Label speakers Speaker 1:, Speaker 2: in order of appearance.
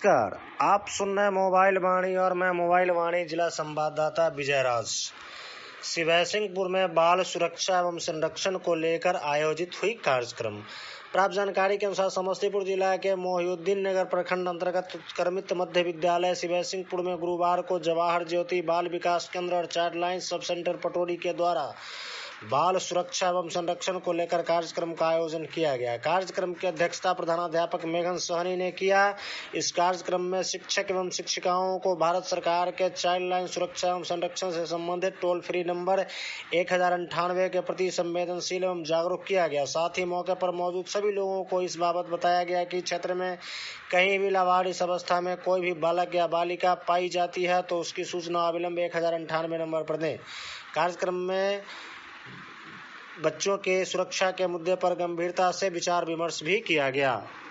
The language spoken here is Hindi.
Speaker 1: नमस्कार, आप सुन रहे मोबाइल वाणी और मैं मोबाइल वाणी जिला संवाददाता विजय राज। शिवसिंहपुर में बाल सुरक्षा एवं संरक्षण को लेकर आयोजित हुई कार्यक्रम। प्राप्त जानकारी के अनुसार समस्तीपुर जिला के मोहिउद्दीन नगर प्रखंड अंतर्गत उत्क्रमित मध्य विद्यालय शिवसिंहपुर में गुरुवार को जवाहर ज्योति बाल विकास केंद्र और child line sub centre Patori के द्वारा बाल सुरक्षा एवं संरक्षण को लेकर कार्यक्रम का आयोजन किया गया। कार्यक्रम की अध्यक्षता प्रधानाध्यापक मेघन सोहनी ने किया। इस कार्यक्रम में शिक्षक एवं शिक्षिकाओं को भारत सरकार के चाइल्ड लाइन सुरक्षा एवं संरक्षण से संबंधित टोल फ्री नंबर 1098 के प्रति संवेदनशील एवं जागरूक किया गया। साथ ही मौके पर मौजूद सभी लोगों को इस बाबत बताया गया कि क्षेत्र में कहीं भी लावारिस अवस्था में कोई भी बालक या बालिका पाई जाती है तो उसकी सूचना अविलंब 1098 नंबर पर दें। कार्यक्रम में बच्चों के सुरक्षा के मुद्दे पर गंभीरता से विचार विमर्श भी किया गया।